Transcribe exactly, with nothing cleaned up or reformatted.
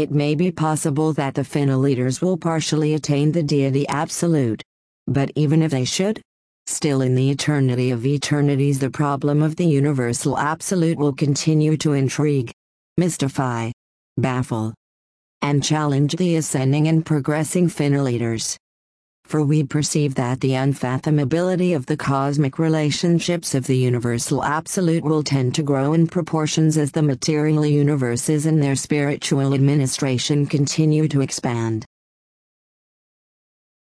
It may be possible that the Finaliters will partially attain the deity absolute. But even if they should, still in the eternity of eternities the problem of the universal absolute will continue to intrigue, mystify, baffle, and challenge the ascending and progressing Finaliters. For we perceive that the unfathomability of the cosmic relationships of the universal absolute will tend to grow in proportions as the material universes and their spiritual administration continue to expand.